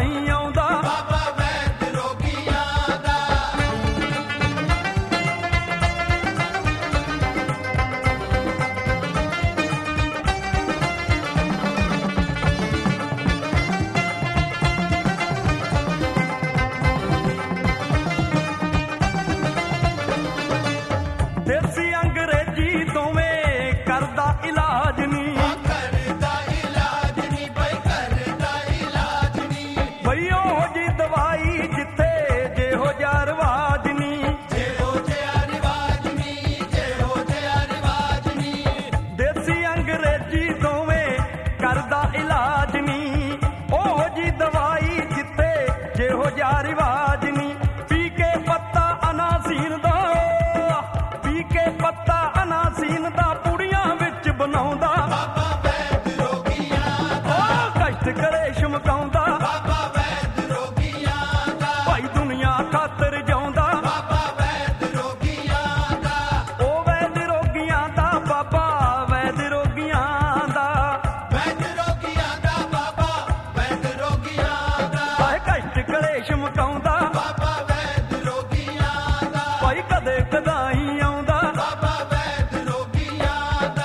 ਹੀ ਆਉਂਦਾ ਬਾਬਾ ਵੈਦ ਰੋਗੀਆਂ ਦਾ। ਦੇਸੀ ਅੰਗਰੇਜ਼ੀ ਦੋਵੇਂ ਕਰਦਾ ਇਲਾਜ ਨੀ, ਕਰਦਾ ਇਲਾਜ ਨੀ ਬਈ ਕਰਦਾ ਇਲਾਜ ਨੀ। ਬਈ ਉਹ ਜੀ ਦਵਾਈ ਜਿੱਥੇ ਜਿਹੋ ਜਿਹਾ ਰਿਵਾਜ ਨੀ, ਜਿਹੋ ਜਿਹਾ ਰਿਵਾਜ ਨੀ, ਜਿਹੋ ਜਿਹਾ ਰਿਵਾਜ ਨੀ। ਦੇਸੀ ਅੰਗਰੇਜ਼ੀ ਦੋਵੇਂ ਕਰਦਾ ਇਲਾਜ ਨੀ, ਉਹ ਜੀ ਦਵਾਈ ਜਿੱਥੇ ਜਿਹੋ ਜਿਹਾ ਰਿਵਾਜ ਨੀ। ਪੀ ਕੇ ਪੱਤਾ ਅਨਾਸੀਨ ਦਾ, ਪੀ ਕੇ ਪੱਤਾ ਅਨਾਸੀਨ ਦਾ ਪੁੜੀਆਂ ਵਿੱਚ ਬਣਾਉਂਦਾ ਬਾਬਾ ਵੈਦ ਰੋਗੀਆਂ ਦਾ। ਉਹ ਕਸ਼ਟ ਕਲੇਸ਼ ਮੁਕਾਉਂਦਾ ਬਾਬਾ ਵੈਦ ਰੋਗੀਆਂ ਦਾ। ਭਾਈ ਦੁਨੀਆ ਖਾਤਰ ਜਿਉਂਦਾ ਬਾਬਾ ਵੈਦ ਰੋਗੀਆਂ ਦਾ। ਉਹ ਵੈਦ ਰੋਗੀਆਂ ਦਾ ਬਾਬਾ ਵੈਦ ਰੋਗੀਆਂ ਦਾ। ਵੈਦ ਰੋਗੀਆਂ ਦਾ ਬਾਬਾ ਵੈਦ ਰੋਗੀਆਂ ਦਾ। ਭਾਈ ਕਸ਼ਟ ਕਲੇਸ਼ ਮੁਕਾਉਂਦਾ ਬਾਬਾ ਵੈਦ ਰੋਗੀਆਂ ਦਾ। ਭਾਈ ਕਦੇ ਕਦਾਈ ਆਉਂਦਾ ਬਾਬਾ ਵੈਦ ਰੋਗੀਆਂ ਦਾ।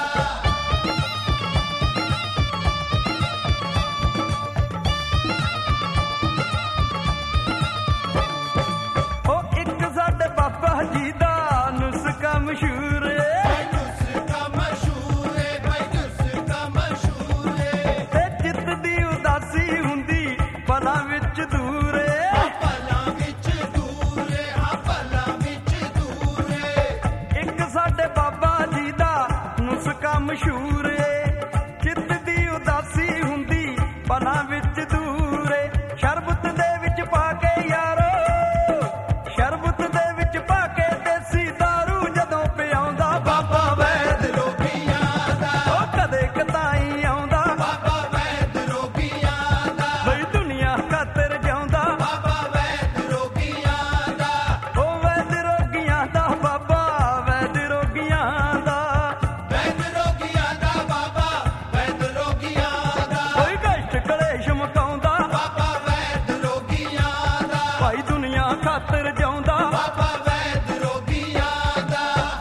ਉਹ ਇੱਕ ਸਾਡੇ ਬਾਬਾ ਜੀ ਦਾ ਨੁਸਖਾ ਮਸ਼ਹੂਰ ਏ, ਬਈ ਨੁਸਖਾ ਮਸ਼ਹੂਰ ਏ, ਬਈ ਨੁਸਖਾ ਮਸ਼ਹੂਰ ਏ। ਤੇ ਜਿੱਤ ਦੀ ਉਦਾਸੀ ਹੁੰਦੀ ਪਲਾਂ ਵਿੱਚ ਦੂਰ ਏ। ਪਲਾਂ ਵਿੱਚ ਦੂਰ ਏ, ਹਾਂ ਪਲਾਂ ਵਿੱਚ ਦੂਰ ਏ। ਇੱਕ ਸਾਡੇ ਬਾਬਾ ਜੀ ਦਾ ਨੁਸਖਾ ਮਸ਼ਹੂਰ ਏ, ਚਿੱਤ ਦੀ ਉਦਾਸੀ ਹੁੰਦੀ ਪਲਾਂ ਵਿੱਚ ਦੂਰ ਏ। ਸ਼ਰਬਤ ਦੇ ਵਿੱਚ ਪਾ ਕੇ ਯਾਰੋ, ਸ਼ਰਬਤ ਦੇ ਵਿੱਚ ਪਾ ਕੇ ਦੇਸੀ ਦਾਰੂ ਜਦੋਂ ਪਿਆਉਂਦਾ ਬਾਬਾ ਵੈਦ ਰੋਗੀਆਂ ਦਾ। ਉਹ ਕਦੇ ਕਦਾਈ ਆਉਂਦਾ ਬਾਬਾ ਵੈਦ ਰੋਗੀਆਂ ਦਾ। ਬਈ ਦੁਨੀਆ ਖਾਤਰ ਜਿਉਂਦਾ ਬਾਬਾ ਵੈਦ ਰੋਗੀਆਂ ਦਾ। ਉਹ ਵੈਦ ਰੋਗੀਆਂ ਦਾ ਬਾਬਾ ਵੈਦ ਰੋਗੀਆਂ ਦਾ। ਵੈਦ ਰੋਗੀਆਂ ਦਾ ਬਾਬਾ ਵੈਦ ਰੋਗੀਆਂ ਦਾ। ਕੋਈ ਕਸ਼ਟ ਕਲੇਸ਼ ਮੁਕਾਉਂਦਾ ਬਾਬਾ ਵੈਦ ਰੋਗੀਆਂ ਦਾ। ਭਾਈ ਦੁਨੀਆ ਖਾਤਰ ਜਿਉਂਦਾ ਬਾਬਾ ਵੈਦ ਰੋਗੀਆਂ ਦਾ।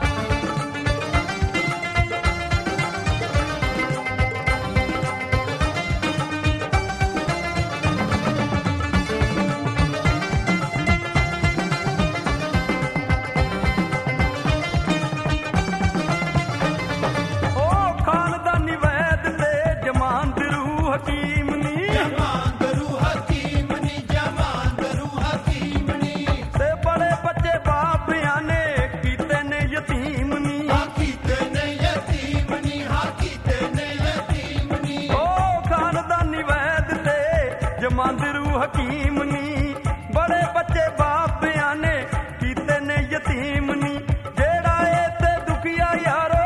ਉਹ ਖਾਨਦਾਨੀ ਵੈਦ ਤੇ ਜਮਾਂਦਰੂ ਹਕੀਮ ਨੀ, ਜਮਾਂਦਰੂ ਹਕੀਮ ਨੀ, ਜਮਾਂਦਰੂ ਹਕੀਮ ਨੀ। ਤੇ ਬੜੇ ਬੱਚੇ ਬਾਬਿਆਂ ਨੇ ਕੀਤੇ ਨੇ ਯਤੀਮ ਨੀ। ਹਾਂ ਕੀਤੇ ਨੇ ਯਤੀਮ ਨੀ, ਹਾਂ ਕੀਤੇ ਨੇ ਯਤੀਮ ਨੀ। ਉਹ ਖਾਨਦਾਨੀ ਵੈਦ ਤੇ ਜਮਾਂਦਰੂ ਹਕੀਮ ਨੀ, ਬੜੇ ਬੱਚੇ ਬਾਬਿਆਂ ਨੇ ਕੀਤੇ ਨੇ ਯਤੀਮ ਨੀ। ਜਿਹੜਾ ਇਹ ਤੇ ਦੁਖੀਆ ਯਾਰੋ,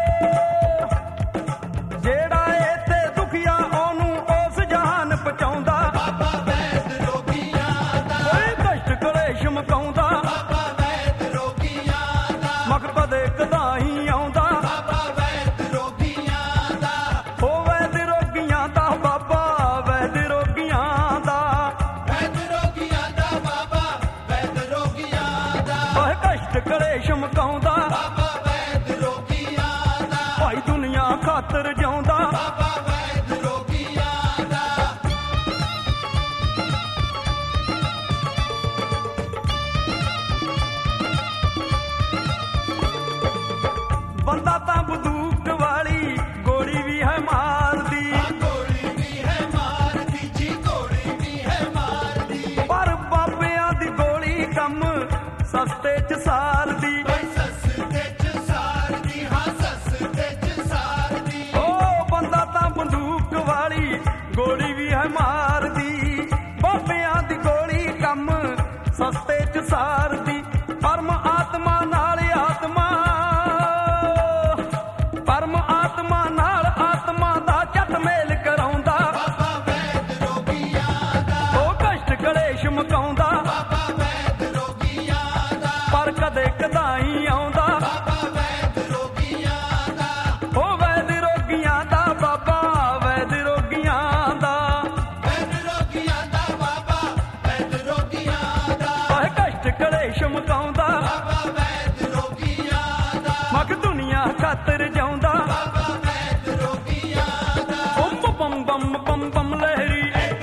ਜਿਹੜਾ ਇਹ ਤੇ ਦੁਖੀਆ ਉਹਨੂੰ ਉਸ ਜਹਾਨ ਪਹੁੰਚਾਉਂਦਾ ਬਾਬਾ ਵੈਦ ਰੋਗੀਆਂ ਦਾ। ਕੋਈ ਕਸ਼ਟ ਕਲੇਸ਼ ਮੁਕਾਉਂਦਾ ਬਾਬਾ ਵੈਦ ਰੋਗੀਆਂ ਦਾ। ਮਗ ਕਦੇ ਕਦਾਈ ਆਉਂਦਾ ਬਾਬਾ ਵੈਦ ਰੋਗੀਆਂ ਦਾ। ਉਹ ਵੈਦ ਰੋਗੀਆਂ ਦਾ ਬਾਬਾ ਵੈਦ ਰੋਗੀਆਂ ਦਾ। ਵੈਦ ਰੋਗੀਆਂ ਦਾ ਬਾਬਾ ਵੈਦ ਰੋਗੀਆਂ ਦਾ। ਉਹ ਕਸ਼ਟ ਕਲੇਸ਼ ਮੁਕਾਉਂਦਾ ਬਾਬਾ ਵੈਦ ਰੋਗੀਆਂ ਦਾ। ਭਾਈ ਦੁਨੀਆ ਖਾਤਰ ਜਿਉਂਦਾ ਬਾਬਾ ਵੈਦ ਰੋਗੀਆਂ ਦਾ। ਬੰਦਾ ਤਾਂ ਬੰਦੂਕ ਵਾਲੀ ਗੋਲੀ ਵੀ ਹੈ ਮਾਰਦੀ, ਗੋਲੀ ਵੀ ਹੈ ਮਾਰਦੀ ਜੀ, ਗੋਲੀ ਵੀ ਹੈ ਮਾਰਦੀ। ਪਰ ਬਾਬਿਆਂ ਦੀ ਗੋਲੀ ਕੰਮ ਸਸਤੇ ਚ ਸਾਰਦੀ। ਬਈ ਸਸਤੇ ਚ ਸਾਰਦੀ, ਹਾਂ ਸਸਤੇ ਚ ਸਾਰਦੀ। ਉਹ ਬੰਦਾ ਤਾਂ ਬੰਦੂਕ ਵਾਲੀ ਗੋਲੀ ਵੀ ਹੈ ਮਾਰਦੀ, ਬਾਬਿਆਂ ਦੀ ਗੋਲੀ ਕੰਮ ਸਸਤੇ ਚ ਸਾਰਦੀ। ਪਰਮ ਆਤਮਾ ਨਾਲ ਆਤਮਾ, ਪਰਮ ਆਤਮਾ ਨਾਲ ਆਤਮਾ ਦਾ ਝਟ ਮੇਲ ਕਰਾਉਂਦਾ ਬਾਬਾ ਵੈਦ ਰੋਗੀਆਂ ਦਾ। ਉਹ ਕਸ਼ਟ ਕਲੇਸ਼ ਮੁਕਾਉਂਦਾ ਬਾਬਾ ਵੈਦ ਰੋਗੀਆਂ ਦਾ। ਪਰ ਕਦੇ ਕਦਾਈ ਆਉਂਦਾ ਬਾਬਾ ਵੈਦ ਰੋਗੀਆਂ ਦਾ। ਉਹ ਵੈਦ ਰੋਗੀਆਂ ਦਾ ਬਾਬਾ ਵੈਦ ਰੋਗੀਆਂ ਦਾ। ਵੈਦ ਰੋਗੀਆਂ ਦਾ ਬਾਬਾ ਬੰਮ ਬੰਮ ਬੰਮ ਬੰਮ ਲਹਿਰੀ